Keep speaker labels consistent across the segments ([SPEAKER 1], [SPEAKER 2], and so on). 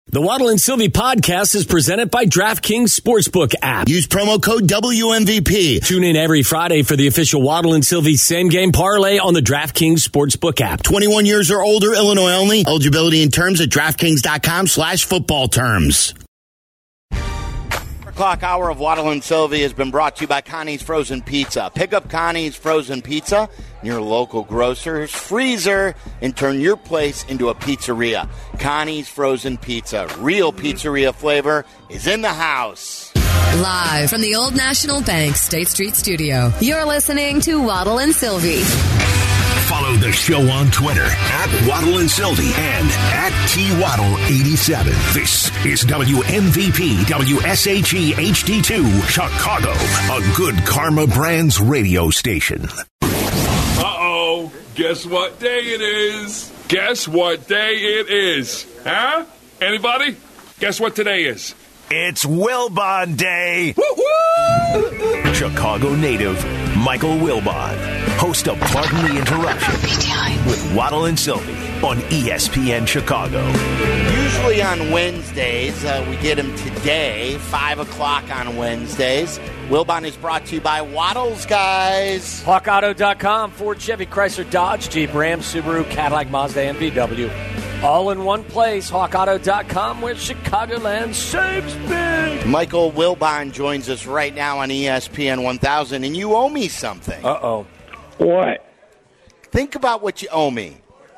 [SPEAKER 1] The Waddle and Sylvie podcast is presented by DraftKings Sportsbook app.
[SPEAKER 2] Use promo code WMVP.
[SPEAKER 1] Tune in every Friday for the official Waddle and Sylvie same game parlay on the DraftKings Sportsbook app.
[SPEAKER 2] 21 years or older, Illinois only. Eligibility and terms at DraftKings.com/football terms. O'clock hour of Waddle and Sylvie has been brought to you by Connie's Frozen Pizza. Pick up Connie's Frozen Pizza in your local grocer's freezer and turn your place into a pizzeria. Connie's Frozen Pizza. Real pizzeria flavor is in the house.
[SPEAKER 3] Live from the Old National Bank State Street Studio, you're listening to Waddle and Sylvie.
[SPEAKER 4] Follow the show on Twitter at Waddle and Sylvie and at TWaddle87. This is WMVP WSHE HD2 Chicago, a Good Karma Brands radio station.
[SPEAKER 5] Uh-oh, guess what day it is? Guess what day it is? Huh? Anybody? Guess what today is?
[SPEAKER 4] It's Wilbon Day. Chicago native Michael Wilbon, host of Pardon the Interruption with Waddle and Sylvie on ESPN Chicago.
[SPEAKER 2] Usually on Wednesdays, we get him today, 5 o'clock on Wednesdays. Wilbon is brought to you by Waddles, guys.
[SPEAKER 6] HawkAuto.com, Ford, Chevy, Chrysler, Dodge, Jeep, Ram, Subaru, Cadillac, Mazda, and VW. All in one place, HawkAuto.com, where Chicagoland saves big.
[SPEAKER 2] Michael Wilbon joins us right now on ESPN 1000, and you owe me something.
[SPEAKER 6] Uh-oh.
[SPEAKER 7] What?
[SPEAKER 2] Think about what you owe me.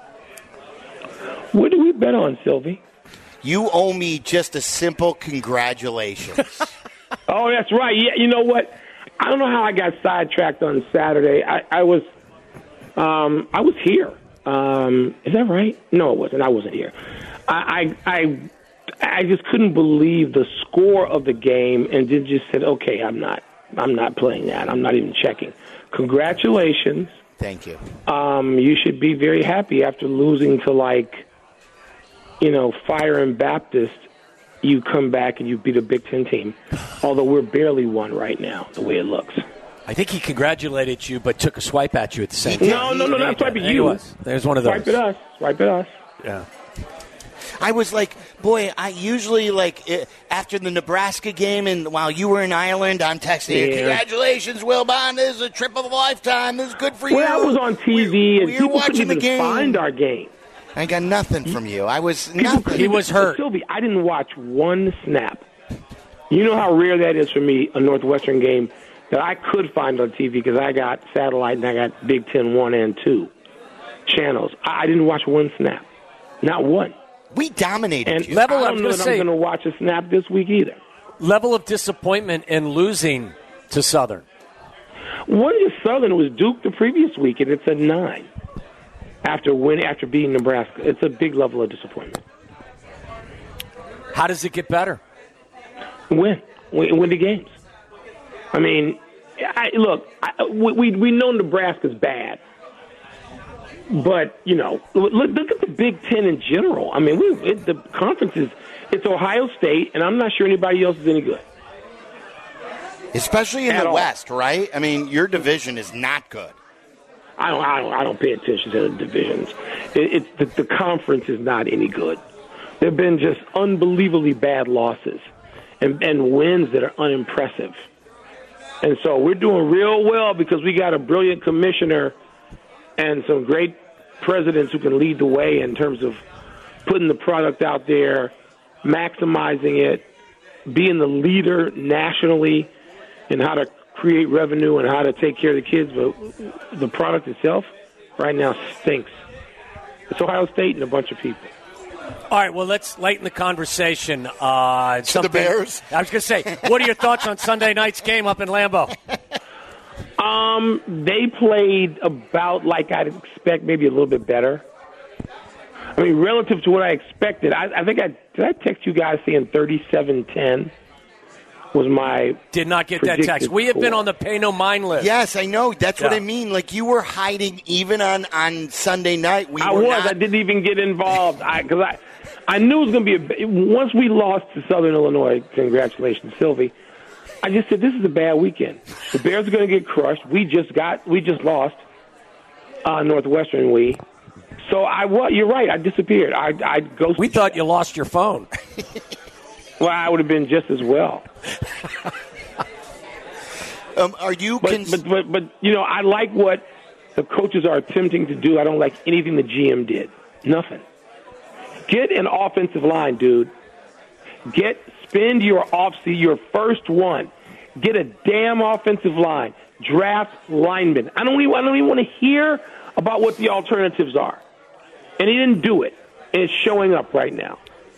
[SPEAKER 7] What do we bet on, Sylvie?
[SPEAKER 2] You owe me just a simple congratulations.
[SPEAKER 7] Oh, that's right. Yeah, you know what? I don't know how I got sidetracked on Saturday. I was here. Is that right? No, it wasn't. I wasn't here. I just couldn't believe the score of the game, and then just said, "Okay, I'm not playing that. I'm not even checking." Congratulations.
[SPEAKER 2] Thank you.
[SPEAKER 7] You should be very happy after losing to Fire and Baptist. You come back and you beat a Big Ten team, although we're barely won right now, the way it looks.
[SPEAKER 6] I think he congratulated you, but took a swipe at you at the same time.
[SPEAKER 7] No, not swiping you.
[SPEAKER 6] There's one of those.
[SPEAKER 7] Swipe at us.
[SPEAKER 6] Yeah.
[SPEAKER 2] I was like, boy, I usually, after the Nebraska game and while you were in Ireland, I'm texting you, congratulations, Wilbon, this is a trip of a lifetime. This is good for you.
[SPEAKER 7] Well, I was on TV, and people
[SPEAKER 2] watching
[SPEAKER 7] couldn't
[SPEAKER 2] the
[SPEAKER 7] even
[SPEAKER 2] game.
[SPEAKER 7] find our game.
[SPEAKER 2] I got nothing from you. I was nothing.
[SPEAKER 6] He was hurt.
[SPEAKER 7] Sylvie, I didn't watch one snap. You know how rare that is for me, a Northwestern game, that I could find on TV because I got satellite and I got Big Ten 1 and 2 channels. I didn't watch one snap. Not one.
[SPEAKER 2] We dominated
[SPEAKER 7] and
[SPEAKER 2] you.
[SPEAKER 7] I don't know that I'm going to watch a snap this week either.
[SPEAKER 6] Level of disappointment in losing to Southern.
[SPEAKER 7] One to Southern was Duke the previous week, and it's a 9 after beating Nebraska. It's a big level of disappointment.
[SPEAKER 6] How does it get better?
[SPEAKER 7] Win the games. I mean, we know Nebraska's bad. But, look at the Big Ten in general. I mean, the conference it's Ohio State, and I'm not sure anybody else is any good.
[SPEAKER 2] Especially in the West, right? I mean, your division is not good.
[SPEAKER 7] I don't pay attention to the divisions. The conference is not any good. There have been just unbelievably bad losses and wins that are unimpressive. And so we're doing real well because we got a brilliant commissioner and some great presidents who can lead the way in terms of putting the product out there, maximizing it, being the leader nationally in how to create revenue and how to take care of the kids. But the product itself right now stinks. It's Ohio State and a bunch of people.
[SPEAKER 6] All right, well, let's lighten the conversation.
[SPEAKER 2] To the Bears?
[SPEAKER 6] I was going to say, what are your thoughts on Sunday night's game up in Lambeau?
[SPEAKER 7] They played about like I'd expect, maybe a little bit better. I mean, relative to what I expected, I think did I text you guys saying 37-10 was my
[SPEAKER 6] Did not get that text. We have been on the pay no mind list.
[SPEAKER 2] Yes, I know. That's what I mean. Like, you were hiding even on Sunday night.
[SPEAKER 7] I didn't even get involved because I knew it was going to be once we lost to Southern Illinois. Congratulations, Sylvie. I just said this is a bad weekend. The Bears are going to get crushed. We just lost Northwestern. So you're right. I disappeared. I ghosted.
[SPEAKER 6] We thought you lost your phone.
[SPEAKER 7] Well, I would have been just as well.
[SPEAKER 2] Are you?
[SPEAKER 7] But I like what the coaches are attempting to do. I don't like anything the GM did. Nothing. Get an offensive line, dude. Spend your offseason, your first one. Get a damn offensive line. Draft linemen. I don't even want to hear about what the alternatives are. And he didn't do it. And it's showing up right now.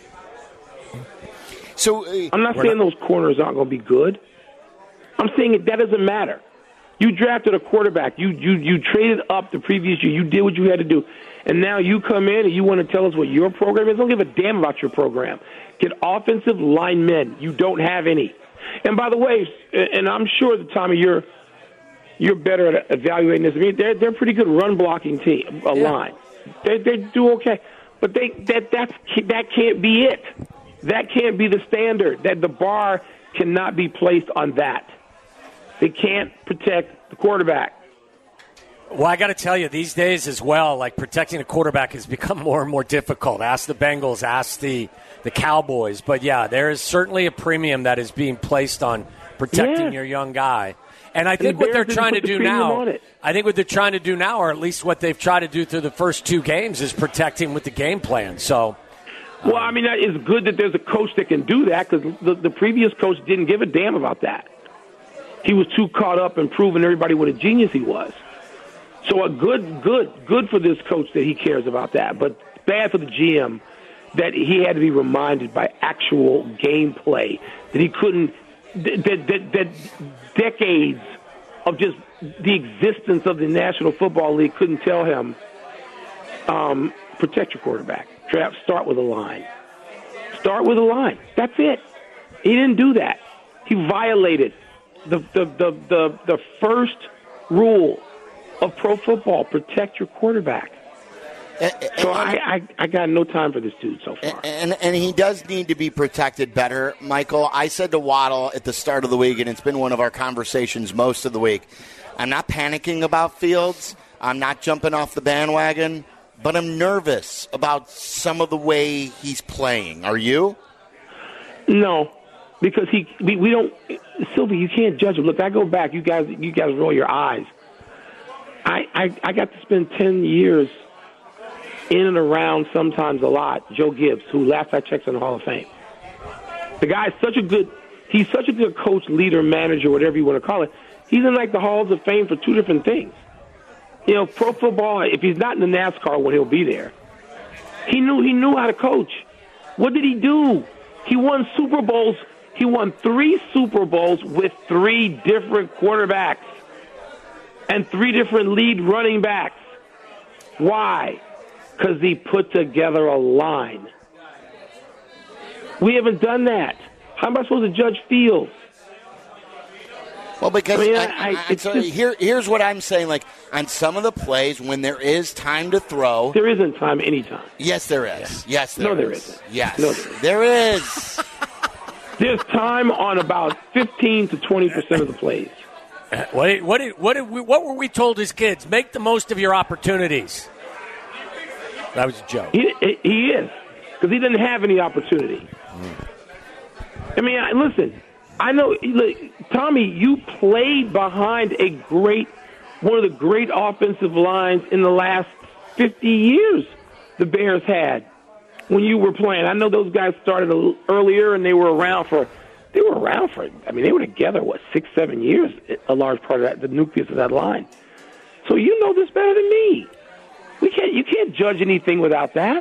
[SPEAKER 2] So
[SPEAKER 7] I'm not saying those corners aren't going to be good. I'm saying that doesn't matter. You drafted a quarterback. You traded up the previous year. You did what you had to do. And now you come in and you want to tell us what your program is? Don't give a damn about your program. Get offensive linemen. You don't have any. And by the way, and I'm sure that, Tommy, you're better at evaluating this. I mean, they're a pretty good run blocking team, line. They do okay. But that can't be it. That can't be the standard. That the bar cannot be placed on that. They can't protect the quarterback.
[SPEAKER 6] Well, I got to tell you, these days as well, like protecting a quarterback has become more and more difficult. Ask the Bengals, ask the Cowboys. But, yeah, there is certainly a premium that is being placed on protecting your young guy. And I think what they're trying to do now, or at least what they've tried to do through the first two games, is protect him with the game plan. So,
[SPEAKER 7] well, I mean, it's good that there's a coach that can do that because the previous coach didn't give a damn about that. He was too caught up in proving everybody what a genius he was. So a good for this coach that he cares about that, but bad for the GM that he had to be reminded by actual gameplay that he couldn't. That decades of just the existence of the National Football League couldn't tell him protect your quarterback. Start with a line. Start with a line. That's it. He didn't do that. He violated the first rule of pro football: protect your quarterback. So I got no time for this dude so far.
[SPEAKER 2] And he does need to be protected better, Michael. I said to Waddle at the start of the week, and it's been one of our conversations most of the week, I'm not panicking about Fields. I'm not jumping off the bandwagon, but I'm nervous about some of the way he's playing. Are you?
[SPEAKER 7] No, because we don't. Sylvie, you can't judge him. Look, I go back. You guys roll your eyes. I got to spend 10 years in and around, sometimes a lot, Joe Gibbs, who last I checked in the Hall of Fame. The guy's he's such a good coach, leader, manager, whatever you want to call it. He's in like the Halls of Fame for two different things. You know, pro football, if he's not in the NASCAR when he'll be there, he knew how to coach. What did he do? He won Super Bowls. He won 3 Super Bowls with 3 different quarterbacks and 3 different lead running backs. Why? Because he put together a line. We haven't done that. How am I supposed to judge Fields?
[SPEAKER 2] Well, because here's what I'm saying. Like, on some of the plays, when there is time to throw.
[SPEAKER 7] There isn't time anytime.
[SPEAKER 2] Yes, there is. Yes, there is.
[SPEAKER 7] No, there isn't.
[SPEAKER 2] Yes,
[SPEAKER 7] no,
[SPEAKER 2] there is.
[SPEAKER 7] There's time on about 15 to 20% of the plays.
[SPEAKER 6] What were we told as kids? Make the most of your opportunities. That was a joke.
[SPEAKER 7] He is, because he didn't have any opportunity. I mean, listen, I know, Tommy, you played behind one of the great offensive lines in the last 50 years the Bears had when you were playing. I know those guys started a little earlier, and they were around for, I mean, they were together, 6-7 years, a large part of that, the nucleus of that line. So you know this better than me. You can't judge anything without that.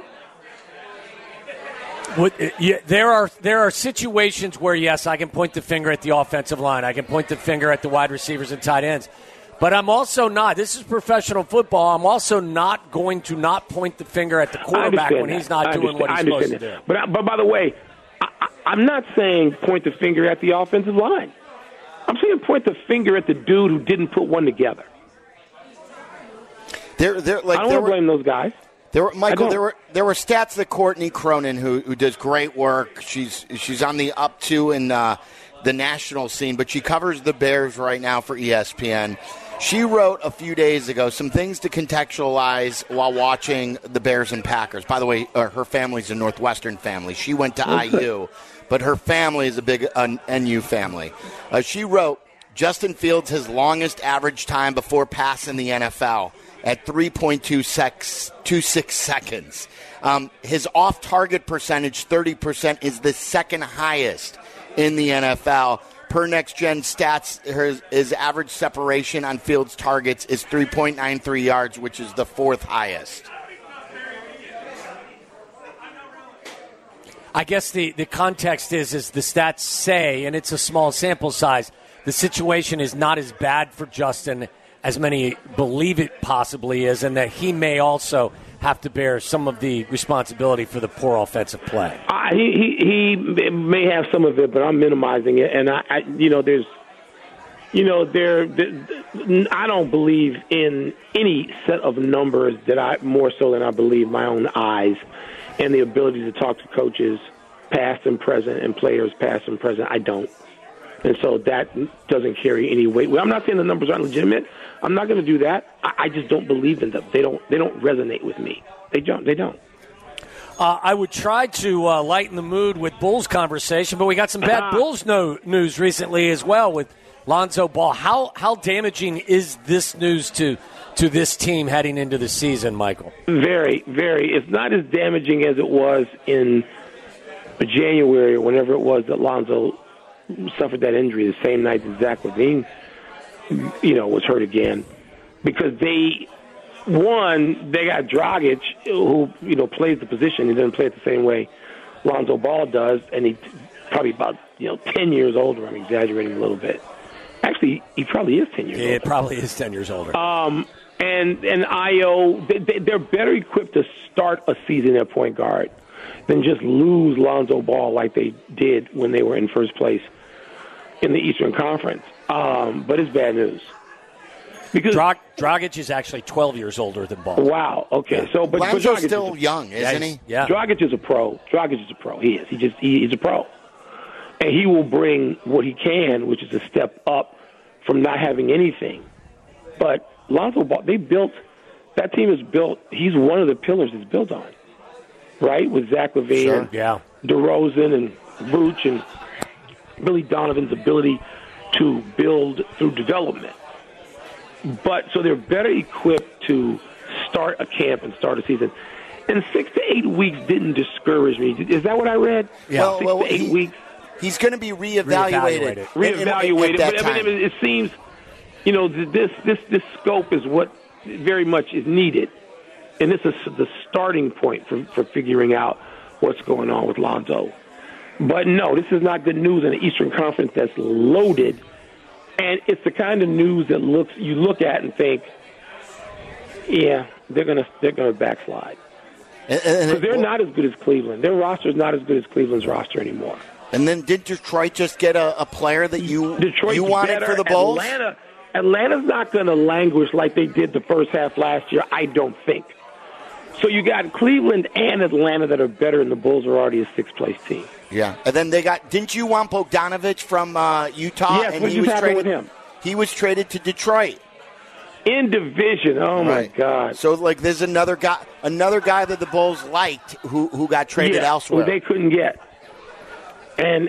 [SPEAKER 6] There are situations where, yes, I can point the finger at the offensive line. I can point the finger at the wide receivers and tight ends. But I'm also not. This is professional football. I'm also not going to not point the finger at the quarterback when he's not doing what he's supposed to do.
[SPEAKER 7] But by the way, I'm not saying point the finger at the offensive line. I'm saying point the finger at the dude who didn't put one together. I don't want to blame those guys.
[SPEAKER 2] There were stats that Courtney Cronin, who does great work. She's on the up to in the national scene, but she covers the Bears right now for ESPN. She wrote a few days ago some things to contextualize while watching the Bears and Packers. By the way, her family's a Northwestern family. She went to IU, but her family is a big NU family. She wrote, Justin Fields his longest average time before pass in the NFL at 3.26 seconds. His off-target percentage, 30%, is the second highest in the NFL. Per Next Gen Stats, his average separation on Fields' targets is 3.93 yards, which is the fourth highest.
[SPEAKER 6] I guess the context is the stats say, and it's a small sample size, the situation is not as bad for Justin as many believe it possibly is, and that he may also have to bear some of the responsibility for the poor offensive play.
[SPEAKER 7] He may have some of it, but I'm minimizing it. And I don't believe in any set of numbers more so than I believe my own eyes and the ability to talk to coaches, past and present, and players, past and present. I don't. And so that doesn't carry any weight. Well, I'm not saying the numbers aren't legitimate. I'm not going to do that. I just don't believe in them. They don't resonate with me. They don't.
[SPEAKER 6] I would try to lighten the mood with Bulls conversation, but we got some bad Bulls news recently as well with Lonzo Ball. How damaging is this news to this team heading into the season, Michael?
[SPEAKER 7] Very, very. It's not as damaging as it was in January or whenever it was that Lonzo suffered that injury the same night that Zach LaVine, was hurt again. Because they got Dragic, who, plays the position. He doesn't play it the same way Lonzo Ball does, and he's probably about, 10 years older. I'm exaggerating a little bit. Actually, he probably is 10 years older.
[SPEAKER 6] It probably is 10 years older.
[SPEAKER 7] And Io, they're better equipped to start a season at point guard than just lose Lonzo Ball like they did when they were in first place in the Eastern Conference. But it's bad news. Because
[SPEAKER 6] Dragic is actually 12 years older than Ball.
[SPEAKER 7] Wow. Okay.
[SPEAKER 2] Yeah.
[SPEAKER 7] So, but
[SPEAKER 2] Lonzo's
[SPEAKER 7] Dragic
[SPEAKER 2] still young, isn't he?
[SPEAKER 6] Yeah.
[SPEAKER 7] Dragic is a pro. He is. He's a pro, and he will bring what he can, which is a step up from not having anything. But Lonzo Ball, that team is built. He's one of the pillars it's built on, right? With Zach LaVine,
[SPEAKER 2] sure.
[SPEAKER 6] Yeah,
[SPEAKER 7] DeRozan, and Vooch, and Billy Donovan's ability to build through development. But so they're better equipped to start a camp and start a season. And 6 to 8 weeks didn't discourage me. Is that what I read?
[SPEAKER 2] Yeah.
[SPEAKER 7] 6 to 8 weeks.
[SPEAKER 2] He's going to be reevaluated.
[SPEAKER 7] Reevaluated.
[SPEAKER 2] At that
[SPEAKER 7] But
[SPEAKER 2] time.
[SPEAKER 7] it seems, this scope is what very much is needed. And this is the starting point for figuring out what's going on with Lonzo. But no, this is not good news in the Eastern Conference that's loaded. And it's the kind of news that you look at and think, yeah, they're gonna backslide. Because they're not as good as Cleveland. Their roster is not as good as Cleveland's roster anymore.
[SPEAKER 2] And then did Detroit just get a player that you wanted for the Bulls?
[SPEAKER 7] Atlanta's not going to languish like they did the first half last year, I don't think. So you got Cleveland and Atlanta that are better, and the Bulls are already a sixth-place team.
[SPEAKER 2] Yeah, and then didn't you want Bogdanovich from Utah?
[SPEAKER 7] Yes,
[SPEAKER 2] and
[SPEAKER 7] what just happened with him?
[SPEAKER 2] He was traded to Detroit.
[SPEAKER 7] In division, my God!
[SPEAKER 2] So there's another guy that the Bulls liked who got traded elsewhere.
[SPEAKER 7] Who they couldn't get, and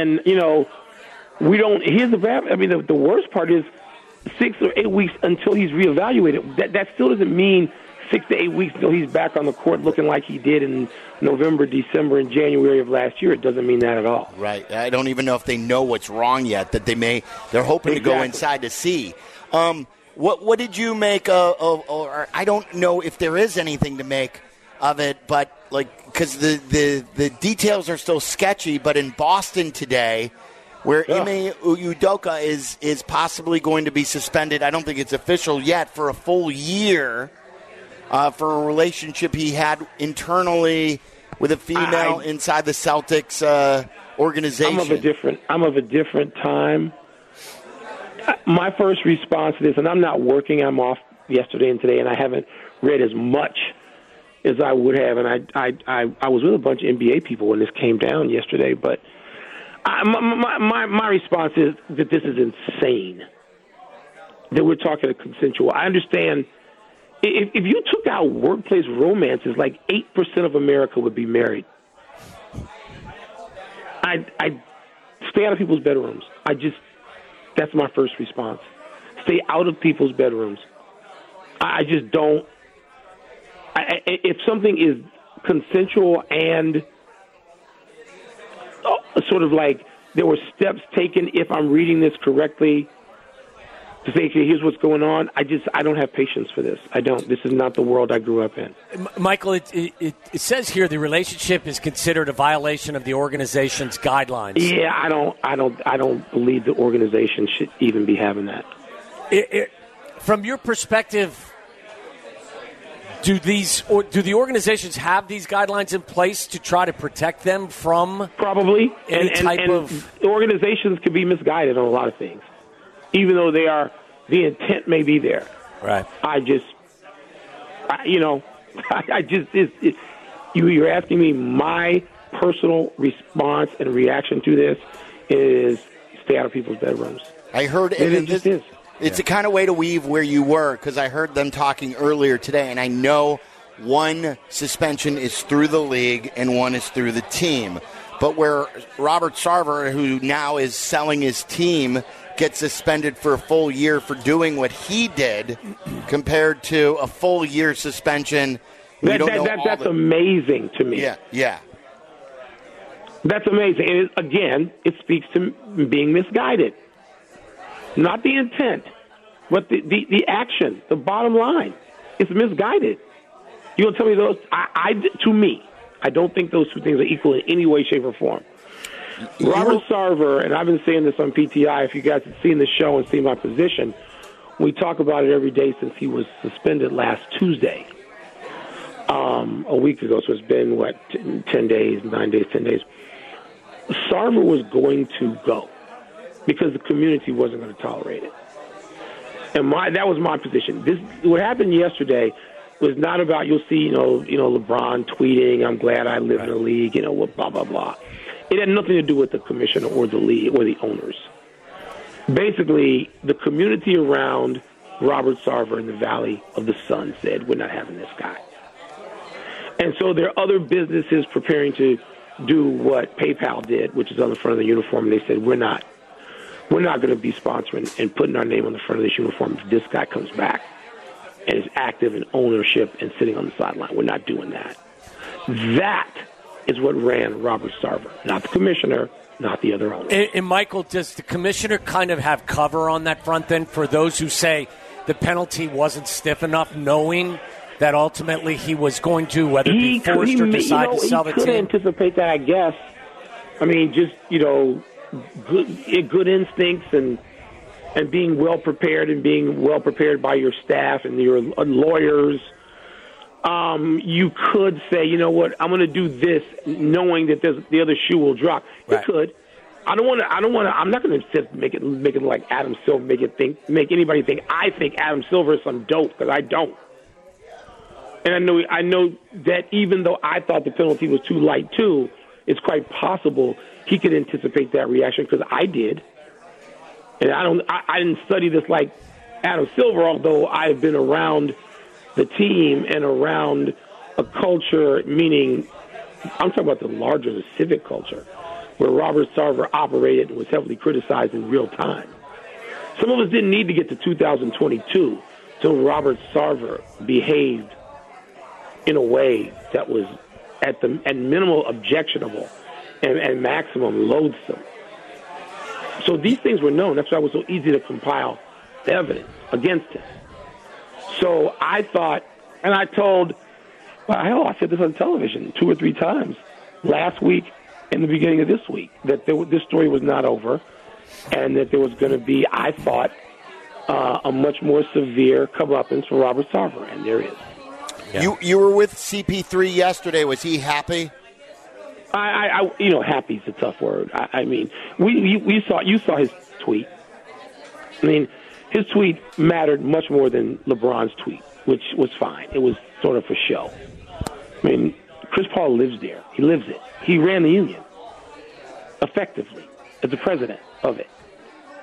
[SPEAKER 7] we don't. Here's the bad. I mean, the worst part is 6 or 8 weeks until he's reevaluated. That still doesn't mean 6 to 8 weeks until he's back on the court looking like he did in November, December, and January of last year. It doesn't mean that at all.
[SPEAKER 2] Right. I don't even know if they know what's wrong yet. They're hoping to go inside to see. What did you make or I don't know if there is anything to make of it, but because the details are still sketchy. But in Boston today, where Ime Udoka is possibly going to be suspended, I don't think it's official yet, for a full year for a relationship he had internally with a female inside the Celtics organization.
[SPEAKER 7] I'm of a different time. My first response to this, and I'm not working, I'm off yesterday and today, and I haven't read as much as I would have, and I was with a bunch of NBA people when this came down yesterday, but my response is that this is insane. that we're talking a consensual. I understand if you took out workplace romances, like 8% of America would be married. I stay out of people's bedrooms. That's my first response. Stay out of people's bedrooms. I just don't. If something is consensual and sort of like there were steps taken, if I'm reading this correctly, to say, okay, here's what's going on, I don't have patience for this. I don't. This is not the world I grew up in.
[SPEAKER 6] Michael, it says here the relationship is considered a violation of the organization's guidelines.
[SPEAKER 7] Yeah, I don't believe the organization should even be having that.
[SPEAKER 6] From your perspective, do the organizations have these guidelines in place to try to protect them from
[SPEAKER 7] probably
[SPEAKER 6] any type of
[SPEAKER 7] organizations can be misguided on a lot of things, even though the intent may be there.
[SPEAKER 6] Right.
[SPEAKER 7] You're asking me my personal response and reaction to this is stay out of people's bedrooms.
[SPEAKER 2] I heard
[SPEAKER 7] it just is.
[SPEAKER 2] It's a kind of way to weave where you were, because I heard them talking earlier today, and I know one suspension is through the league and one is through the team. But where Robert Sarver, who now is selling his team, gets suspended for a full year for doing what he did compared to a full year suspension.
[SPEAKER 7] That's amazing to me.
[SPEAKER 2] Yeah.
[SPEAKER 7] That's amazing. And it speaks to being misguided. Not the intent, but the action, the bottom line. It's misguided. You going to tell me those? To me, I don't think those two things are equal in any way, shape, or form. Robert Sarver, and I've been saying this on PTI, if you guys have seen the show and seen my position, we talk about it every day since he was suspended last Tuesday, a week ago. So it's been, 10 days, 9 days, 10 days. Sarver was going to go because the community wasn't going to tolerate it. And that was my position. What happened yesterday was not about, you'll see, LeBron tweeting, I'm glad I live in the league, blah, blah, blah. It had nothing to do with the commissioner or the league or the owners. Basically, the community around Robert Sarver in the Valley of the Sun said, we're not having this guy. And so there are other businesses preparing to do what PayPal did, which is on the front of the uniform, and they said, we're not going to be sponsoring and putting our name on the front of this uniform if this guy comes back and is active in ownership and sitting on the sideline. We're not doing that. That is what ran Robert Sarver, not the commissioner, not the other owner.
[SPEAKER 6] And Michael, does the commissioner kind of have cover on that front then for those who say the penalty wasn't stiff enough, knowing that ultimately he was going to, whether it be forced or decide to sell the team?
[SPEAKER 7] He could anticipate that, I guess. I mean, just, good instincts and being well prepared and being well prepared by your staff and your lawyers. You could say, you know what, I'm going to do this, knowing that the other shoe will drop. Right. You could. I'm not going to make it like Adam Silver, make anybody think I think Adam Silver is some dope, because I don't. And I know that even though I thought the penalty was too light too, it's quite possible he could anticipate that reaction, because I did. And I didn't study this like Adam Silver, although I've been around the team and around a culture, meaning I'm talking about the larger civic culture, where Robert Sarver operated and was heavily criticized in real time. Some of us didn't need to get to 2022 till Robert Sarver behaved in a way that was at minimal objectionable and maximum loathsome. So these things were known. That's why it was so easy to compile the evidence against him. So I thought, and I told, I said this on television 2 or 3 times last week and the beginning of this week, that this story was not over and that there was going to be, I thought, a much more severe comeuppance for Robert Sarver, and there is.
[SPEAKER 2] Yeah. You were with CP3 yesterday. Was he happy?
[SPEAKER 7] Happy is a tough word. I mean, you saw his tweet. I mean, his tweet mattered much more than LeBron's tweet, which was fine. It was sort of for show. I mean, Chris Paul lives there. He lives it. He ran the union effectively as the president of it.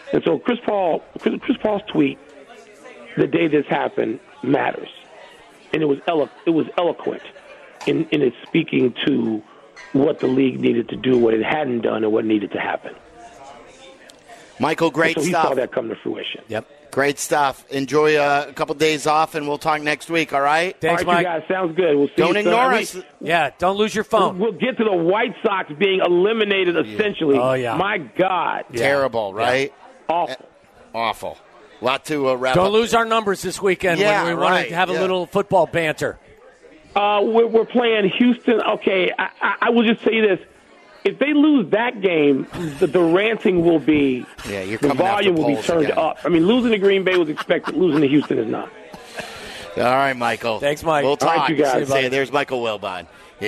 [SPEAKER 7] And so Chris Paul's tweet the day this happened matters. And it was eloquent in its speaking to what the league needed to do, what it hadn't done, and what needed to happen.
[SPEAKER 2] Michael, great
[SPEAKER 7] stuff. So he
[SPEAKER 2] stuff.
[SPEAKER 7] saw that come to fruition.
[SPEAKER 6] Yep.
[SPEAKER 2] Great stuff. Enjoy a couple days off, and we'll talk next week, all right?
[SPEAKER 6] Thanks,
[SPEAKER 7] all right,
[SPEAKER 6] Mike.
[SPEAKER 7] you guys. Sounds good. We'll see
[SPEAKER 2] Don't
[SPEAKER 7] you
[SPEAKER 2] ignore
[SPEAKER 7] soon.
[SPEAKER 2] us.
[SPEAKER 6] Yeah, don't lose your phone.
[SPEAKER 7] We'll get to the White Sox being eliminated, essentially.
[SPEAKER 6] Oh, yeah.
[SPEAKER 7] My God.
[SPEAKER 2] Terrible, right?
[SPEAKER 7] Awful.
[SPEAKER 2] Awful. A lot to wrap
[SPEAKER 6] Don't
[SPEAKER 2] up.
[SPEAKER 6] lose our numbers this weekend
[SPEAKER 2] Yeah,
[SPEAKER 6] when we want
[SPEAKER 2] right,
[SPEAKER 6] to have a
[SPEAKER 2] yeah.
[SPEAKER 6] little football banter.
[SPEAKER 7] We're playing Houston. Okay, I will just say this. If they lose that game, the ranting will be,
[SPEAKER 2] Yeah, you're
[SPEAKER 7] the
[SPEAKER 2] coming after
[SPEAKER 7] volume will be
[SPEAKER 2] polls
[SPEAKER 7] turned
[SPEAKER 2] again.
[SPEAKER 7] up. I mean, losing to Green Bay was expected. Losing to Houston is not.
[SPEAKER 2] All right, Michael.
[SPEAKER 6] Thanks, Mike.
[SPEAKER 2] We'll
[SPEAKER 7] All
[SPEAKER 2] talk.
[SPEAKER 7] right, you guys.
[SPEAKER 6] See you, buddy.
[SPEAKER 2] Say, there's Michael Wilbon.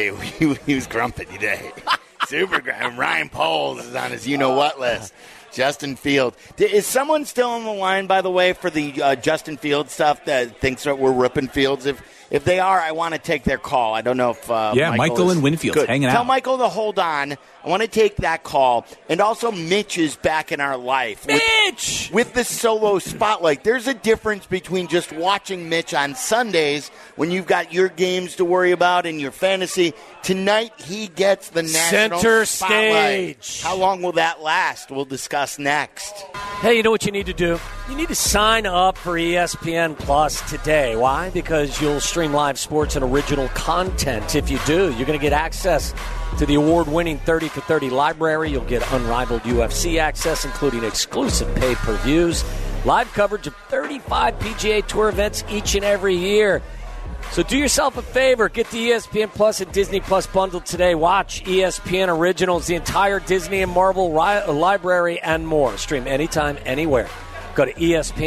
[SPEAKER 2] He was grumpy today. Super grumpy. Ryan Poles is on his you-know-what list. Justin Fields. Is someone still on the line, by the way, for the Justin Fields stuff that thinks that we're ripping Fields? If they are, I want to take their call. I don't know if
[SPEAKER 8] Michael and Winfield's hanging out.
[SPEAKER 2] Tell Michael to hold on. I want to take that call. And also, Mitch is back in our life.
[SPEAKER 6] Mitch!
[SPEAKER 2] With the solo spotlight. There's a difference between just watching Mitch on Sundays when you've got your games to worry about and your fantasy. Tonight, he gets the national
[SPEAKER 6] Center
[SPEAKER 2] spotlight.
[SPEAKER 6] stage.
[SPEAKER 2] How long will that last? We'll discuss next.
[SPEAKER 6] Hey, you know what you need to do? You need to sign up for ESPN Plus today. Why? Because you'll stream live sports and original content. If you do, you're going to get access to the award-winning 30 for 30 library. You'll get unrivaled UFC access, including exclusive pay-per-views, live coverage of 35 PGA Tour events each and every year. So do yourself a favor. Get the ESPN Plus and Disney Plus bundle today. Watch ESPN Originals, the entire Disney and Marvel library, and more. Stream anytime, anywhere. Go to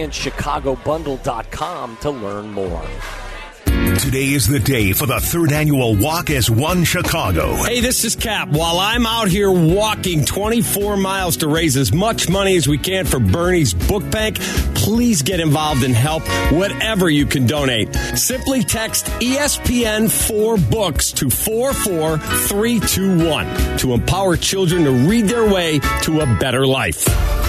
[SPEAKER 6] ESPNChicagoBundle.com to learn more.
[SPEAKER 4] Today is the day for the third annual Walk as One Chicago.
[SPEAKER 1] Hey, this is Cap. While I'm out here walking 24 miles to raise as much money as we can for Bernie's Book Bank, please get involved and help whatever you can donate. Simply text ESPN4Books to 44321 to empower children to read their way to a better life.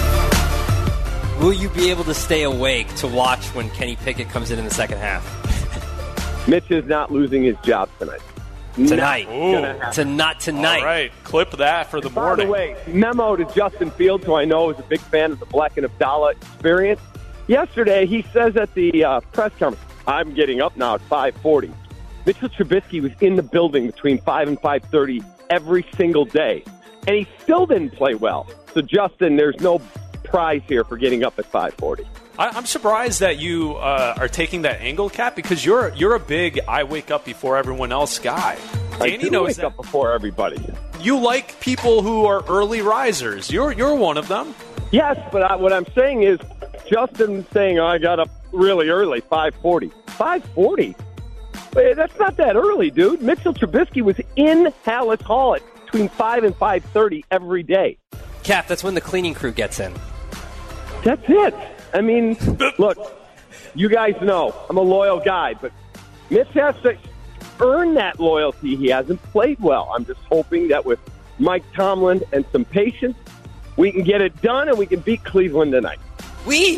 [SPEAKER 9] Will you be able to stay awake to watch when Kenny Pickett comes in the second half?
[SPEAKER 10] Mitch is not losing his job tonight.
[SPEAKER 9] Tonight.
[SPEAKER 10] Not
[SPEAKER 9] tonight.
[SPEAKER 11] All right, clip that for the morning.
[SPEAKER 10] By the way, memo to Justin Fields, who I know is a big fan of the Black and Abdallah experience. Yesterday, he says at the press conference, I'm getting up now at 5:40. Mitchell Trubisky was in the building between 5 and 5:30 every single day, and he still didn't play well. So, Justin, there's no prize here for getting up at 5:40.
[SPEAKER 11] I'm surprised that you are taking that angle, Cap, because you're a big I wake up before everyone else guy. Danny knows
[SPEAKER 10] wake
[SPEAKER 11] that.
[SPEAKER 10] up before everybody.
[SPEAKER 11] You like people who are early risers. You're one of them.
[SPEAKER 10] Yes, but what I'm saying is, Justin saying, I got up really early, 5:40. 5:40? That's not that early, dude. Mitchell Trubisky was in Hallis Hall at between 5 and 5:30 every day.
[SPEAKER 9] Cap, that's when the cleaning crew gets in.
[SPEAKER 10] That's it. I mean, look, you guys know I'm a loyal guy, but Mitch has to earn that loyalty. He hasn't played well. I'm just hoping that with Mike Tomlin and some patience, we can get it done and we can beat Cleveland tonight.
[SPEAKER 9] We.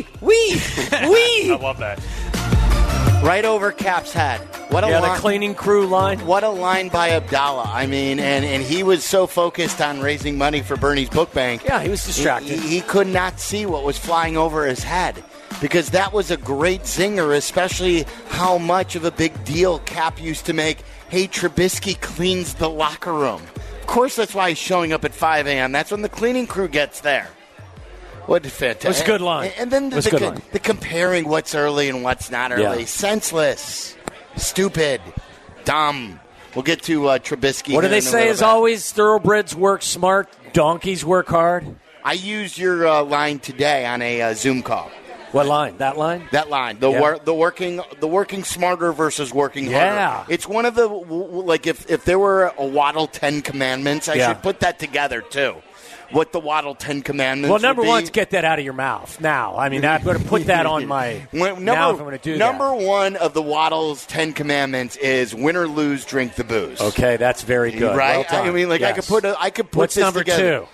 [SPEAKER 11] I love that.
[SPEAKER 2] Right over Cap's head. What a
[SPEAKER 6] Yeah,
[SPEAKER 2] line.
[SPEAKER 6] the cleaning crew line.
[SPEAKER 2] What a line by Abdallah. I mean, and he was so focused on raising money for Bernie's Book Bank.
[SPEAKER 6] Yeah, he was distracted.
[SPEAKER 2] He could not see what was flying over his head because that was a great zinger, especially how much of a big deal Cap used to make. Hey, Trubisky cleans the locker room. Of course, that's why he's showing up at 5 a.m. That's when the cleaning crew gets there. What a fantastic.
[SPEAKER 6] It was a good line.
[SPEAKER 2] And then the comparing what's early and what's not early.
[SPEAKER 6] Yeah.
[SPEAKER 2] Senseless. Stupid. Dumb. We'll get to Trubisky.
[SPEAKER 6] What do
[SPEAKER 2] here
[SPEAKER 6] they
[SPEAKER 2] in a
[SPEAKER 6] say
[SPEAKER 2] little
[SPEAKER 6] as
[SPEAKER 2] bit.
[SPEAKER 6] always? Thoroughbreds work smart, donkeys work hard.
[SPEAKER 2] I used your line today on a Zoom call.
[SPEAKER 6] What line? That line?
[SPEAKER 2] That line. The working smarter versus working
[SPEAKER 6] Yeah.
[SPEAKER 2] harder. It's one of the, like, if there were a Waddle 10 Commandments, I should put that together, too. What the Waddle 10 Commandments
[SPEAKER 6] Well, number
[SPEAKER 2] would be.
[SPEAKER 6] one, get that out of your mouth now. I mean, I'm going to put that on my now if I'm going to do
[SPEAKER 2] number
[SPEAKER 6] that.
[SPEAKER 2] one of the Waddle's 10 Commandments is win or lose, drink the booze.
[SPEAKER 6] Okay, that's very good.
[SPEAKER 2] Right?
[SPEAKER 6] Well done.
[SPEAKER 2] I mean, like,
[SPEAKER 6] Yes.
[SPEAKER 2] I could put
[SPEAKER 6] What's
[SPEAKER 2] this
[SPEAKER 6] number
[SPEAKER 2] together.
[SPEAKER 6] two?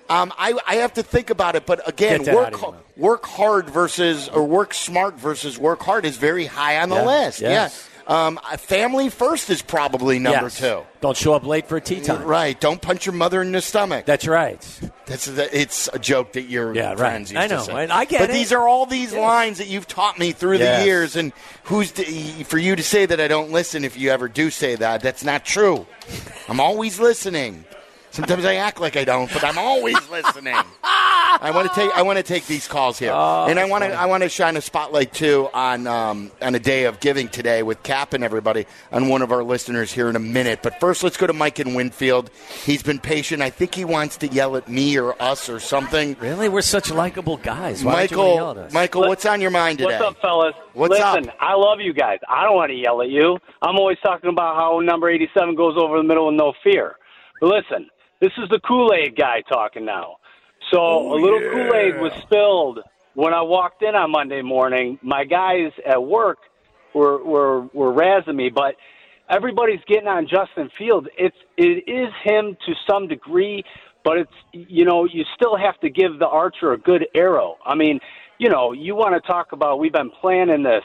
[SPEAKER 2] I have to think about it, but again, work hard versus or work smart versus work hard is very high on the list.
[SPEAKER 6] Yes.
[SPEAKER 2] Family first is probably number 2.
[SPEAKER 6] Don't show up late for tea time.
[SPEAKER 2] Right. Don't punch your mother in the stomach.
[SPEAKER 6] That's right.
[SPEAKER 2] It's a joke that your friends used to say.
[SPEAKER 6] I get it.
[SPEAKER 2] But these are all these lines that you've taught me through the years, and for you to say that I don't listen if you ever do say that, that's not true. I'm always listening. Sometimes I act like I don't, but I'm always listening. I want to take these calls here, and I want to shine a spotlight too on a day of giving today with Cap and everybody on one of our listeners here in a minute. But first, let's go to Mike in Winfield. He's been patient. I think he wants to yell at me or us or something.
[SPEAKER 6] Really, we're such likable guys. Why
[SPEAKER 2] Michael,
[SPEAKER 6] don't you yell at us?
[SPEAKER 2] Michael, what's on your mind today?
[SPEAKER 12] What's up, fellas?
[SPEAKER 2] Listen,
[SPEAKER 12] I love you guys. I don't want to yell at you. I'm always talking about how number 87 goes over the middle with no fear. But listen. This is the Kool-Aid guy talking now. So a little Kool-Aid was spilled when I walked in on Monday morning. My guys at work were razzing me, but everybody's getting on Justin Fields. It is him to some degree, but it's you still have to give the archer a good arrow. I mean, you want to talk about we've been planning this,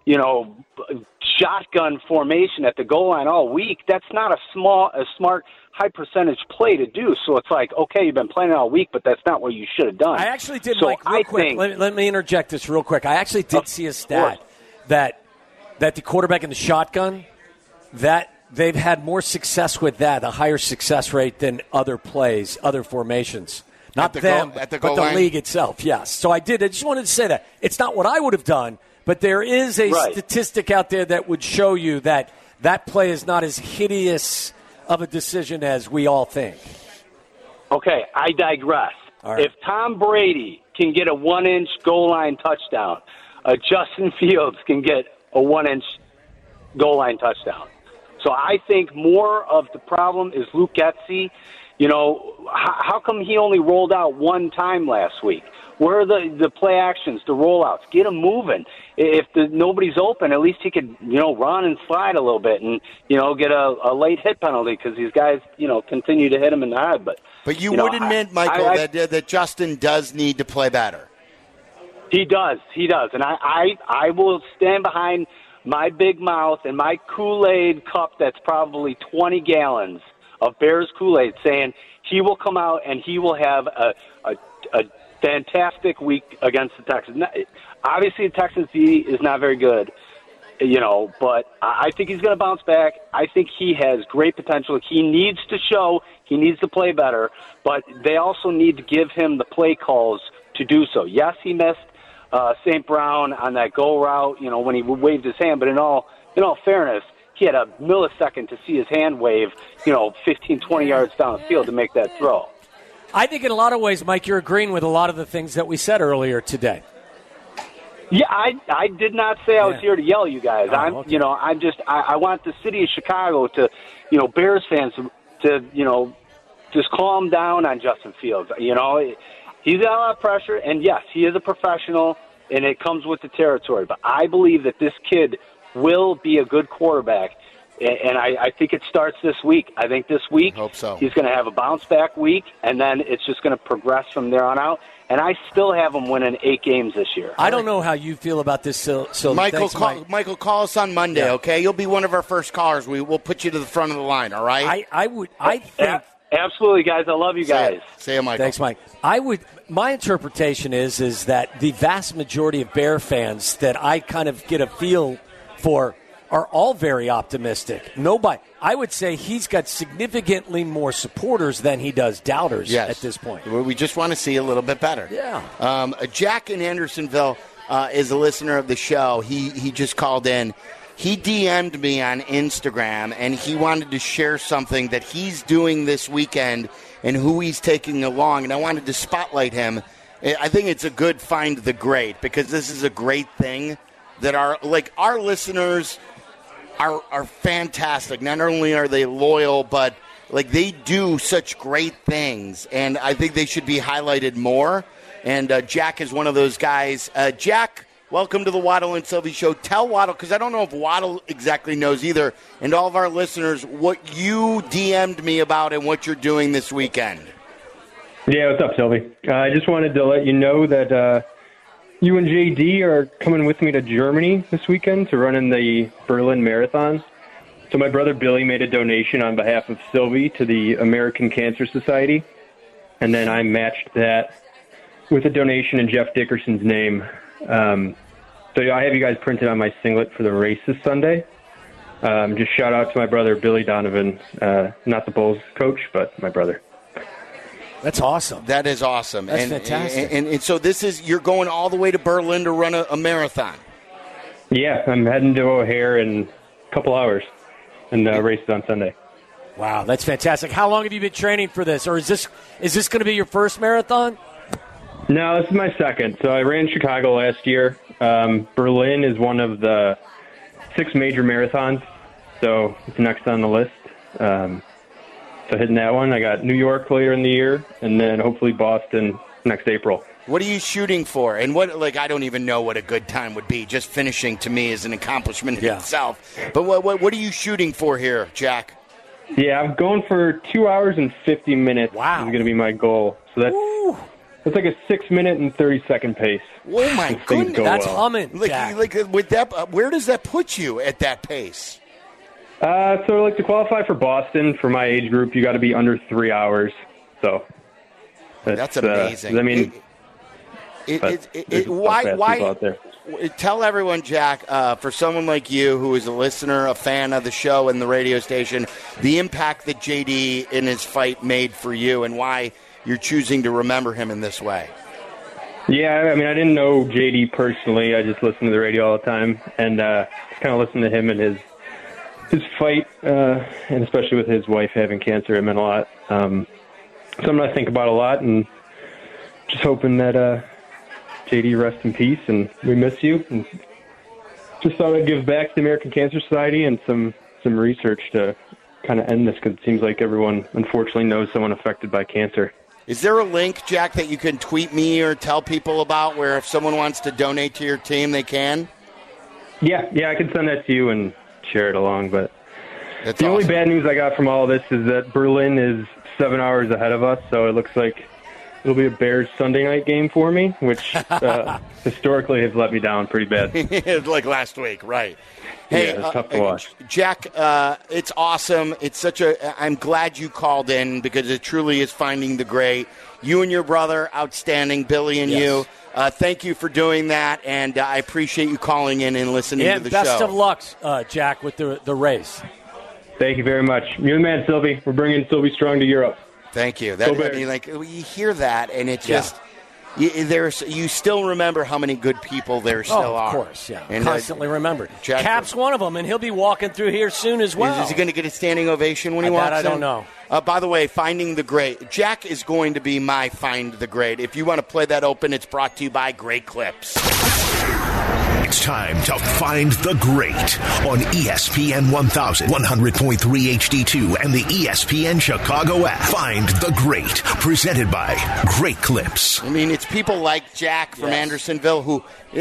[SPEAKER 12] shotgun formation at the goal line all week. That's not a smart high percentage play to do. So it's like, okay, you've been planning all week, but that's not what you should have done.
[SPEAKER 6] I actually did, Mike, real quick. Let me interject this real quick. I actually did see a stat that the quarterback in the shotgun, that they've had more success with that, a higher success rate than other plays, other formations. Not them, but the league itself, yes. So I just wanted to say that. It's not what I would have done, but there is a statistic out there that would show you that play is not as hideous of a decision as we all think.
[SPEAKER 12] Okay, I digress.
[SPEAKER 6] Right.
[SPEAKER 12] If Tom Brady can get a 1-inch goal line touchdown, Justin Fields can get a 1-inch goal line touchdown. So I think more of the problem is Luke Getsy. How come he only rolled out one time last week? Where are the play actions, the rollouts? Get him moving. If nobody's open, at least he could, run and slide a little bit and, get a late hit penalty because these guys, continue to hit him in the head.
[SPEAKER 2] But you would admit, Michael, that Justin does need to play better.
[SPEAKER 12] He does. And I will stand behind my big mouth and my Kool-Aid cup that's probably 20 gallons of Bears Kool-Aid saying he will come out and he will have a fantastic week against the Texans. Obviously, the Texans D is not very good, but I think he's going to bounce back. I think he has great potential. He needs to play better, but they also need to give him the play calls to do so. Yes, he missed St. Brown on that go route, when he waved his hand, but in all fairness, he had a millisecond to see his hand wave, 15, 20 yards down the field to make that throw.
[SPEAKER 6] I think in a lot of ways, Mike, you're agreeing with a lot of the things that we said earlier today.
[SPEAKER 12] Yeah, I did not say I was here to yell at you guys. I want the city of Chicago to, Bears fans to, just calm down on Justin Fields. He's got a lot of pressure, and yes, he is a professional, and it comes with the territory. But I believe that this kid will be a good quarterback. And I think it starts this week. I think this week he's going to have a bounce-back week, and then it's just going to progress from there on out. And I still have him winning 8 games this year.
[SPEAKER 6] I don't know how you feel about this. So
[SPEAKER 2] Michael,
[SPEAKER 6] thanks,
[SPEAKER 2] Michael, call us on Monday, okay? You'll be one of our first callers. We'll put you to the front of the line, all right?
[SPEAKER 6] I think
[SPEAKER 12] absolutely, guys. I love you guys.
[SPEAKER 2] Say it, Michael.
[SPEAKER 6] Thanks, Mike. My interpretation is that the vast majority of Bear fans that I kind of get a feel for are all very optimistic. I would say he's got significantly more supporters than he does doubters at this point.
[SPEAKER 2] We just want to see a little bit better.
[SPEAKER 6] Yeah.
[SPEAKER 2] Jack in Andersonville is a listener of the show. He just called in. He DM'd me on Instagram, and he wanted to share something that he's doing this weekend and who he's taking along, and I wanted to spotlight him. I think it's a good find the great, because this is a great thing that our listeners are fantastic. Not only are they loyal, but they do such great things, and I think they should be highlighted more. And Jack is one of those guys. Jack, welcome to the Waddle and Sylvie Show. Tell Waddle, because I don't know if Waddle exactly knows either, and all of our listeners, what you DM'd me about and what you're doing this weekend.
[SPEAKER 13] Yeah, what's up, Sylvie? I just wanted to let you know that you and JD are coming with me to Germany this weekend to run in the Berlin Marathon. So my brother Billy made a donation on behalf of Sylvie to the American Cancer Society, and then I matched that with a donation in Jeff Dickerson's name. So I have you guys printed on my singlet for the race this Sunday. Just shout out to my brother Billy Donovan, not the Bulls coach, but my brother.
[SPEAKER 6] That's awesome.
[SPEAKER 2] That is awesome.
[SPEAKER 6] That's fantastic.
[SPEAKER 2] And so you're going all the way to Berlin to run a marathon.
[SPEAKER 13] Yeah, I'm heading to O'Hare in a couple hours and race on Sunday.
[SPEAKER 6] Wow, that's fantastic. How long have you been training for this? Or is this going to be your first marathon?
[SPEAKER 13] No, this is my second. So I ran Chicago last year. Berlin is one of the 6 major marathons, so it's next on the list. So hitting that one. I got New York later in the year, and then hopefully Boston next April.
[SPEAKER 2] What are you shooting for? And I don't even know what a good time would be. Just finishing to me is an accomplishment in itself. But what are you shooting for here, Jack?
[SPEAKER 13] Yeah, I'm going for 2 hours and 50 minutes.
[SPEAKER 6] Wow.
[SPEAKER 13] Is going to be my goal. So that's like a 6-minute and 30-second pace.
[SPEAKER 2] Oh my goodness,
[SPEAKER 6] that's humming.
[SPEAKER 2] With that, where does that put you at that pace?
[SPEAKER 13] So to qualify for Boston for my age group, you got to be under 3 hours. So
[SPEAKER 2] that's amazing. Why?
[SPEAKER 13] Out there.
[SPEAKER 2] Tell everyone, Jack, for someone like you who is a listener, a fan of the show and the radio station, the impact that JD in his fight made for you and why you're choosing to remember him in this way.
[SPEAKER 13] Yeah, I mean, I didn't know JD personally. I just listened to the radio all the time and just kind of listened to him and his fight, and especially with his wife having cancer, it meant a lot. Something I think about a lot, and just hoping that JD rest in peace, and we miss you. And just thought I'd give back to the American Cancer Society and some research to kind of end this, because it seems like everyone, unfortunately, knows someone affected by cancer.
[SPEAKER 2] Is there a link, Jack, that you can tweet me or tell people about where if someone wants to donate to your team, they can?
[SPEAKER 13] Yeah, I can send that to you and share it along. But
[SPEAKER 2] that's
[SPEAKER 13] the
[SPEAKER 2] awesome.
[SPEAKER 13] only bad news I got from all of this is that Berlin is 7 hours ahead of us, so it looks like it'll be a Bears Sunday night game for me, which historically has let me down pretty bad.
[SPEAKER 2] Like last week, right. Hey,
[SPEAKER 13] it's tough to watch.
[SPEAKER 2] Jack, it's awesome. It's I'm glad you called in because it truly is finding the great. You and your brother, outstanding. Billy and you. Thank you for doing that, and I appreciate you calling in and listening to the show.
[SPEAKER 6] Best of luck, Jack, with the race.
[SPEAKER 13] Thank you very much. You're the man, Sylvie. We're bringing Sylvie Strong to Europe.
[SPEAKER 2] Thank you. You hear that, and it just you still remember how many good people there still are.
[SPEAKER 6] Of course, yeah.
[SPEAKER 2] And,
[SPEAKER 6] constantly remembered. Cap's one of them, and he'll be walking through here soon as well.
[SPEAKER 2] Is he going to get a standing ovation when he walks in?
[SPEAKER 6] I don't know.
[SPEAKER 2] By the way, Finding the Great. Jack is going to be my Find the Great. If you want to play that open, it's brought to you by Great Clips.
[SPEAKER 4] It's time to Find the Great on ESPN 1000, 100.3 HD2, and the ESPN Chicago app. Find the Great, presented by Great Clips.
[SPEAKER 2] I mean, it's people like Jack from Andersonville who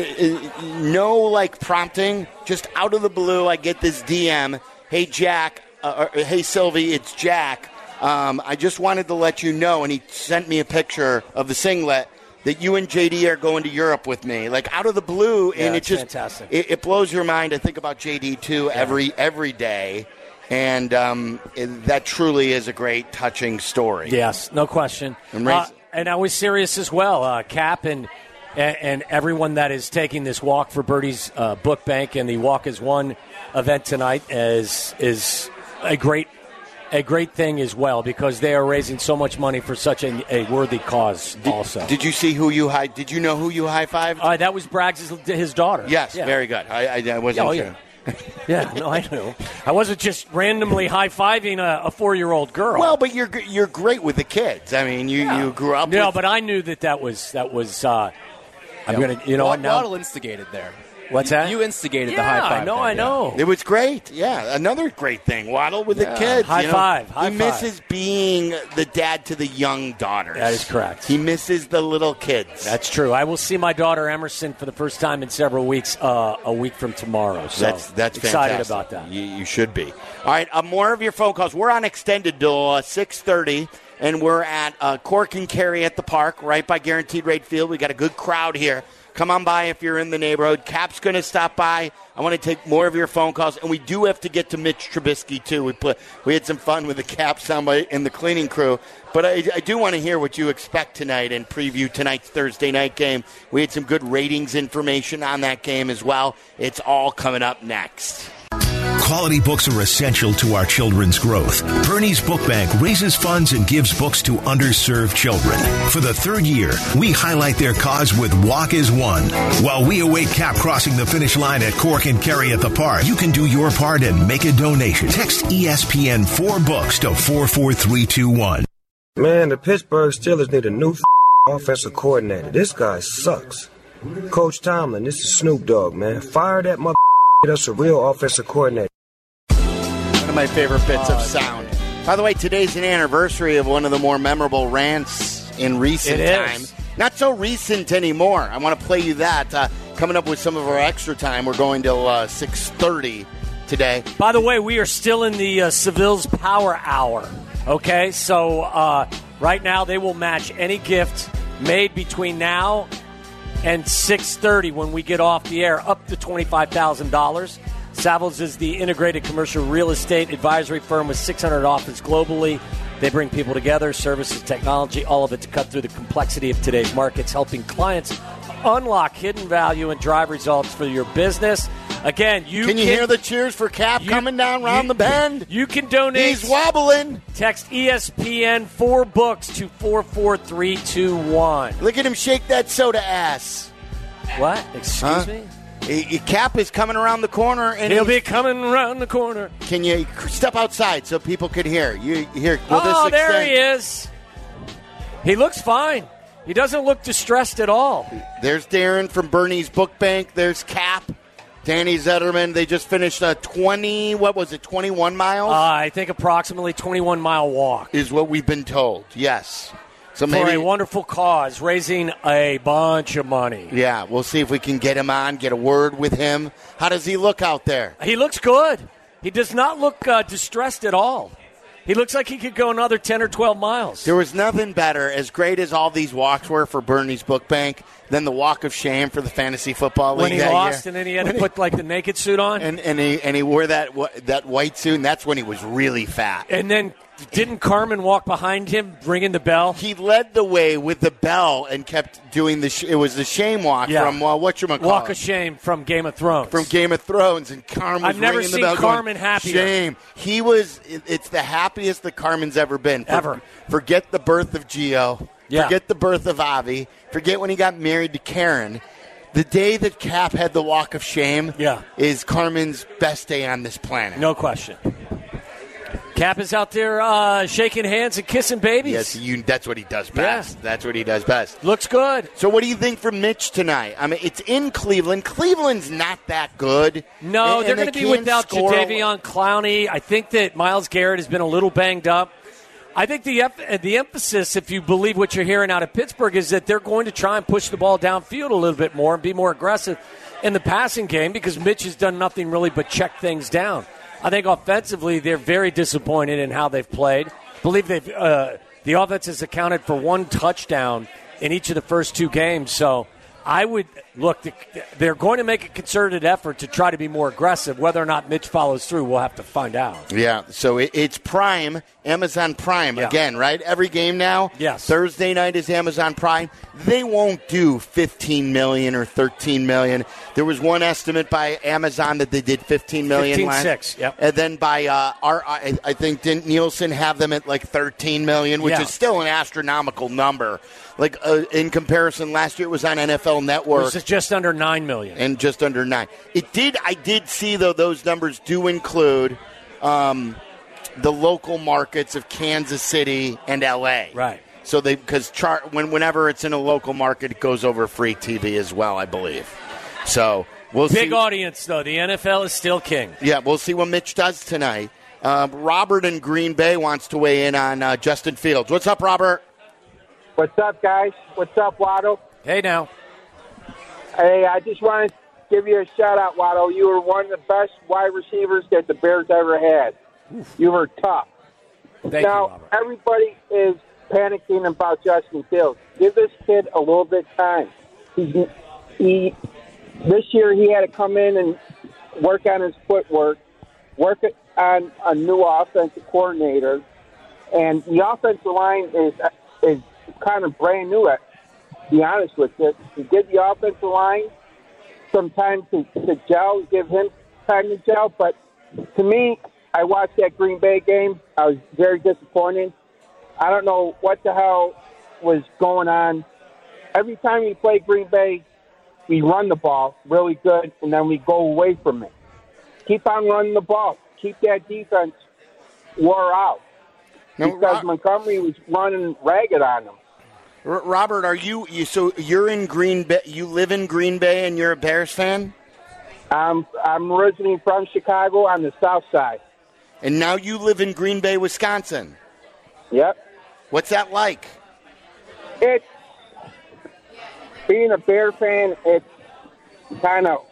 [SPEAKER 2] no prompting, just out of the blue, I get this DM, hey, Jack, hey, Sylvie, it's Jack. I just wanted to let you know, and he sent me a picture of the singlet, that you and JD are going to Europe with me, out of the blue, and it just
[SPEAKER 6] fantastic.
[SPEAKER 2] It blows your mind. I think about JD too every day, and that truly is a great, touching story.
[SPEAKER 6] Yes, no question. And I was serious as well. Cap and everyone that is taking this Walk for Birdies book bank and the Walk as One event tonight is a great thing as well, because they are raising so much money for such a worthy cause.
[SPEAKER 2] Did you see who you high? Did you know who you high-fived?
[SPEAKER 6] That was Braggs' his daughter.
[SPEAKER 2] Yes, very good. I wasn't sure.
[SPEAKER 6] Yeah, no, I knew. I wasn't just randomly high-fiving a 4-year-old girl.
[SPEAKER 2] Well, but you're great with the kids. I mean, you grew up.
[SPEAKER 6] No, but I knew that was. I'm gonna,
[SPEAKER 8] Waddle instigated there.
[SPEAKER 6] What's that?
[SPEAKER 8] You instigated the high five.
[SPEAKER 6] I know.
[SPEAKER 2] It was great. Yeah, another great thing. Waddle with the kids.
[SPEAKER 6] High five.
[SPEAKER 2] He misses being the dad to the young daughters.
[SPEAKER 6] That is correct.
[SPEAKER 2] He misses the little kids.
[SPEAKER 6] That's true. I will see my daughter Emerson for the first time in several weeks, a week from tomorrow. So
[SPEAKER 2] that's
[SPEAKER 6] excited
[SPEAKER 2] fantastic.
[SPEAKER 6] about that.
[SPEAKER 2] You should be. All right, more of your phone calls. We're on extended till 6:30. and we're at Cork and Kerry at the park, right by Guaranteed Rate Field. We got a good crowd here. Come on by if you're in the neighborhood. Cap's going to stop by. I want to take more of your phone calls, and we do have to get to Mitch Trubisky too. We had some fun with the Cap soundbite and the cleaning crew, but I do want to hear what you expect tonight and preview tonight's Thursday night game. We had some good ratings information on that game as well. It's all coming up next.
[SPEAKER 4] Quality books are essential to our children's growth. Bernie's Book Bank raises funds and gives books to underserved children. For the third year, we highlight their cause with Walk as One. While we await Cap crossing the finish line at Cork and Kerry at the park, you can do your part and make a donation. Text ESPN 4 books to 44321.
[SPEAKER 14] Man, the Pittsburgh Steelers need a new offensive coordinator. This guy sucks. Coach Tomlin, this is Snoop Dogg, man. Fire that mother. Get us a real offensive coordinator.
[SPEAKER 2] One of my favorite bits of sound. By the way, today's an anniversary of one of the more memorable rants in recent time. Not so recent anymore. I want to play you that. Coming up with some of our extra time. We're going till 6:30 today.
[SPEAKER 6] By the way, we are still in the Seville's Power Hour. Okay, so right now they will match any gift made between now and 6:30 when we get off the air, up to $25,000. Savills is the integrated commercial real estate advisory firm with 600 offices globally. They bring people together, services, technology, all of it to cut through the complexity of today's markets, helping clients unlock hidden value and drive results for your business. Again,
[SPEAKER 2] Can you hear the cheers for Cap coming down around the bend?
[SPEAKER 6] You can donate.
[SPEAKER 2] He's wobbling.
[SPEAKER 6] Text ESPN 4 books to 44321.
[SPEAKER 2] Look at him shake that soda ass.
[SPEAKER 6] What? Excuse me?
[SPEAKER 2] Cap is coming around the corner, and
[SPEAKER 6] he'll be coming around the corner.
[SPEAKER 2] Can you step outside so people can hear? You hear?
[SPEAKER 6] There he is. He looks fine. He doesn't look distressed at all.
[SPEAKER 2] There's Darren from Bernie's Book Bank. There's Cap. Danny Zetterman, they just finished a 21 miles?
[SPEAKER 6] I think approximately 21-mile walk.
[SPEAKER 2] Is what we've been told, yes. So
[SPEAKER 6] for a wonderful cause, raising a bunch of money.
[SPEAKER 2] Yeah, we'll see if we can get him on, get a word with him. How does he look out there?
[SPEAKER 6] He looks good. He does not look distressed at all. He looks like he could go another 10 or 12 miles.
[SPEAKER 2] There was nothing better, as great as all these walks were for Bernie's Book Bank, than the walk of shame for the Fantasy Football League
[SPEAKER 6] when he
[SPEAKER 2] that
[SPEAKER 6] lost,
[SPEAKER 2] year.
[SPEAKER 6] And then he had to put like the naked suit on,
[SPEAKER 2] and he wore that white suit, and that's when he was really fat.
[SPEAKER 6] And then didn't Carmen walk behind him, ringing the bell?
[SPEAKER 2] He led the way with the bell and kept doing it was the shame walk from whatchamacallit.
[SPEAKER 6] Walk of Shame from Game of Thrones.
[SPEAKER 2] From Game of Thrones, and Carmen was
[SPEAKER 6] I've never
[SPEAKER 2] ringing
[SPEAKER 6] seen
[SPEAKER 2] the bell
[SPEAKER 6] Carmen
[SPEAKER 2] going,
[SPEAKER 6] happier.
[SPEAKER 2] Shame. He was. It's the happiest that Carmen's ever been.
[SPEAKER 6] Ever.
[SPEAKER 2] Forget the birth of Gio.
[SPEAKER 6] Yeah.
[SPEAKER 2] Forget the birth of Avi. Forget when he got married to Karen. The day that Cap had the walk of shame is Carmen's best day on this planet.
[SPEAKER 6] No question. Cap is out there shaking hands and kissing babies.
[SPEAKER 2] Yes, that's what he does best. Yeah. That's what he does best.
[SPEAKER 6] Looks good.
[SPEAKER 2] So what do you think for Mitch tonight? I mean, it's in Cleveland. Cleveland's not that good.
[SPEAKER 6] No, they're going to be without Jadeveon Clowney. I think that Myles Garrett has been a little banged up. I think the emphasis, if you believe what you're hearing out of Pittsburgh, is that they're going to try and push the ball downfield a little bit more and be more aggressive in the passing game because Mitch has done nothing really but check things down. I think offensively they're very disappointed in how they've played. I believe the offense has accounted for one touchdown in each of the first two games. So I would look. They're going to make a concerted effort to try to be more aggressive. Whether or not Mitch follows through, we'll have to find out.
[SPEAKER 2] Yeah. So it's Prime, Amazon Prime again, right? Every game now.
[SPEAKER 6] Yes.
[SPEAKER 2] Thursday night is Amazon Prime. They won't do $15 million or $13 million. There was one estimate by Amazon that they did $15 million.
[SPEAKER 6] 15.6. Yep.
[SPEAKER 2] And then by I think didn't Nielsen have them at like $13 million, which is still an astronomical number. Like in comparison, last year it was on NFL Network.
[SPEAKER 6] It was just under $9 million.
[SPEAKER 2] And just under 9. I did see, though, those numbers do include the local markets of Kansas City and L.A.
[SPEAKER 6] Right.
[SPEAKER 2] So whenever it's in a local market, it goes over free TV as well, I believe. So we'll see.
[SPEAKER 6] Big audience, though. The NFL is still king.
[SPEAKER 2] Yeah, we'll see what Mitch does tonight. Robert in Green Bay wants to weigh in on Justin Fields. What's up, Robert?
[SPEAKER 15] What's up, guys? What's up, Waddle?
[SPEAKER 6] Hey, now.
[SPEAKER 15] Hey, I just want to give you a shout-out, Waddle. You were one of the best wide receivers that the Bears ever had. Oof. You were tough.
[SPEAKER 6] Thank
[SPEAKER 15] now,
[SPEAKER 6] you, Robert.
[SPEAKER 15] everybody is panicking about Justin Fields. Give this kid a little bit of time. This year he had to come in and work on his footwork, work on a new offensive coordinator, and the offensive line is kind of brand new. To be honest with you, to give the offensive line some time to gel, give him time to gel. But to me, I watched that Green Bay game. I was very disappointed. I don't know what the hell was going on. Every time we play Green Bay, we run the ball really good, and then we go away from it. Keep on running the ball. Keep that defense wore out. Because Montgomery was running ragged on them.
[SPEAKER 2] Robert, so you're in Green Bay? You live in Green Bay, and you're a Bears fan?
[SPEAKER 15] I'm originally from Chicago on the south side.
[SPEAKER 2] And now you live in Green Bay, Wisconsin.
[SPEAKER 15] Yep.
[SPEAKER 2] What's that like?
[SPEAKER 15] It's being a Bear fan. It's kind of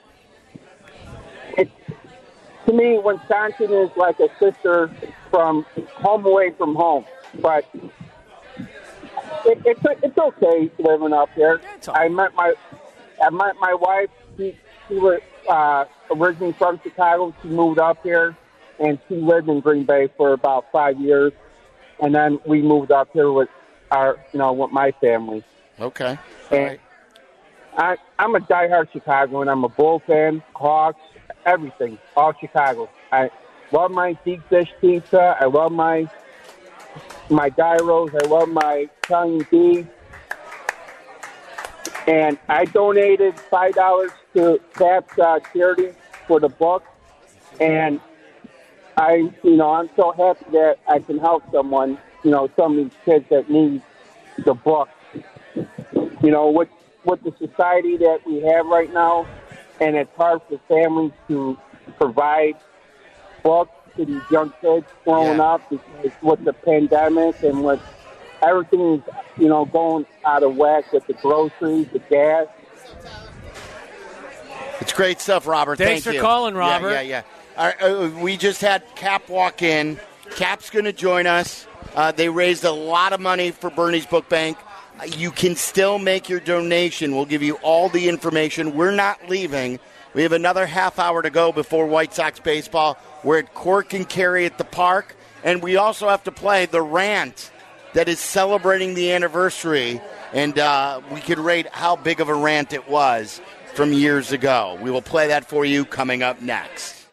[SPEAKER 15] to me, Wisconsin is like a sister from home away from home, but. It's okay living up there. I met my wife. She was originally from Chicago. She moved up here, and she lived in Green Bay for about 5 years, and then we moved up here with with my family.
[SPEAKER 2] Okay.
[SPEAKER 15] And I'm a diehard Chicagoan. I'm a Bull fan, Hawks, everything, all Chicago. I love my deep dish pizza. I love my gyros. I love my Italian beef. And I donated $5 to Cap's charity for the book. And I'm so happy that I can help someone, some of these kids that need the book. With the society that we have right now, and it's hard for families to provide books to these young kids growing up because with the pandemic and with everything, going out of whack with the groceries, the gas.
[SPEAKER 2] It's great stuff, Robert.
[SPEAKER 6] Thanks
[SPEAKER 2] Thank you.
[SPEAKER 6] for calling, Robert.
[SPEAKER 2] Yeah. All right, we just had Cap walk in. Cap's going to join us. They raised a lot of money for Bernie's Book Bank. You can still make your donation. We'll give you all the information. We're not leaving. We have another half hour to go before White Sox baseball. We're at Cork and Kerry at the park. And we also have to play the rant that is celebrating the anniversary. And we could rate how big of a rant it was from years ago. We will play that for you coming up next.